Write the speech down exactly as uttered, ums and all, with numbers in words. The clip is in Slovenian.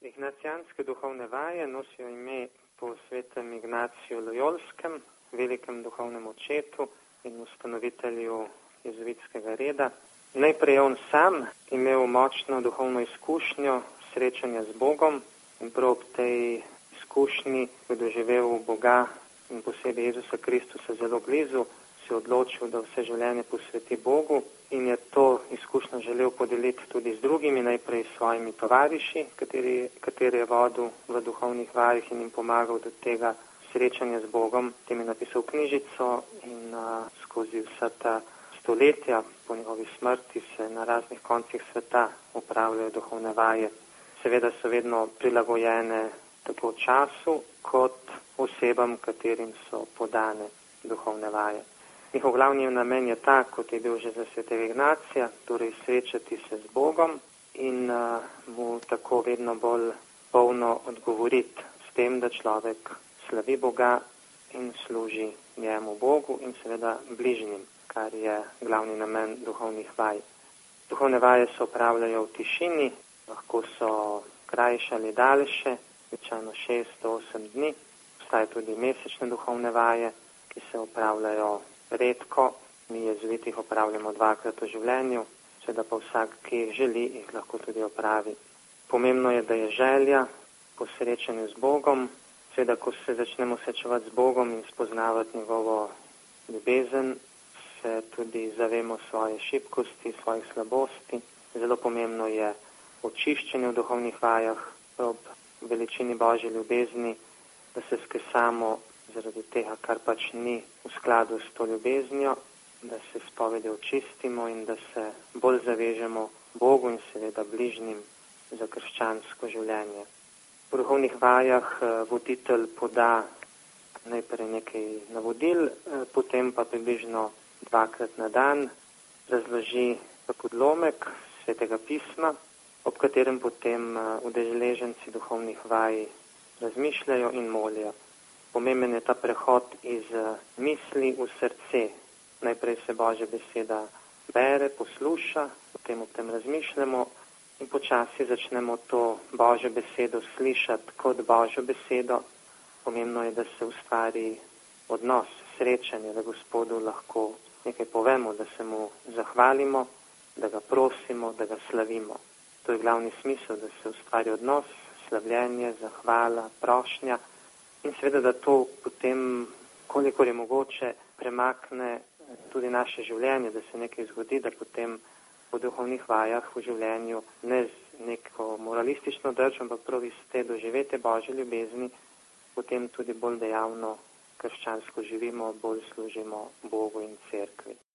Ignacijanske duhovne vaje nosijo ime po svetem Ignaciju Lojolskem, velikem duhovnem očetu in ustanovitelju jezuitskega reda. Najprej je on sam imel močno duhovno izkušnjo srečanja z Bogom in prav ob tej izkušnji je doživel Boga in posebej Jezusa Kristusa zelo blizu, se je odločil, da vse življenje posveti Bogu in je to izkušnjo želel podeliti tudi z drugimi, najprej s svojimi tovariši, kateri, kateri je vodil v duhovnih vajah in jim pomagal do tega srečanja z Bogom. Tem je napisal knjižico in a, skozi vsa ta stoletja po njegovi smrti se na raznih koncih sveta upravljajo duhovne vaje. Seveda so vedno prilagojene tako času kot osebam, katerim so podane duhovne vaje. Njihov glavni namen je tak, kot je bil že za svetega Ignacija, torej srečati se z Bogom in uh, mu tako vedno bolj polno odgovoriti s tem, da človek slavi Boga in služi njemu Bogu in seveda bližnjim, kar je glavni namen duhovnih vaj. Duhovne vaje se opravljajo v tišini, lahko so krajše ali daljše, običajno šest do osem dni. Obstajajo tudi mesečne duhovne vaje, ki se opravljajo redko. Mi jezuiti jih opravljamo dvakrat v življenju, seveda pa vsak, ki jih želi, jih lahko tudi opravi. Pomembno je, da je želja po srečanju z Bogom. Seveda, ko se začnemo srečevati z Bogom in spoznavati njegovo ljubezen, se tudi zavemo svoje šibkosti, svojih slabosti. Zelo pomembno je očiščenje v duhovnih vajah ob veličini Božje ljubezni, da se skesamo zaradi tega, kar pač ni v skladu s to ljubeznijo, da se spovedi očistimo in da se bolj zavežemo Bogu in seveda bližnjim za krščansko življenje. V duhovnih vajah voditelj poda najprej nekaj navodil, potem pa približno dvakrat na dan razloži podlomek svetega pisma, ob katerem potem udeleženci duhovnih vaj razmišljajo in molijo. Pomemben je ta prehod iz misli v srce. Najprej se Božja beseda bere, posluša, potem ob tem razmišljamo in počasi začnemo to Božjo besedo slišati kot Božjo besedo. Pomembno je, da se ustvari odnos, srečanje, da Gospodu lahko nekaj povemo, da se mu zahvalimo, da ga prosimo, da ga slavimo. To je glavni smisel, da se ustvari odnos, slavljenje, zahvala, prošnja in seveda, da to potem, kolikor je mogoče, premakne tudi naše življenje, da se nekaj zgodi, da potem po duhovnih vajah v življenju ne z neko moralistično držo, ampak prav iz te doživete Božje ljubezni, potem tudi bolj dejavno krščansko živimo, bolj služimo Bogu in cerkvi.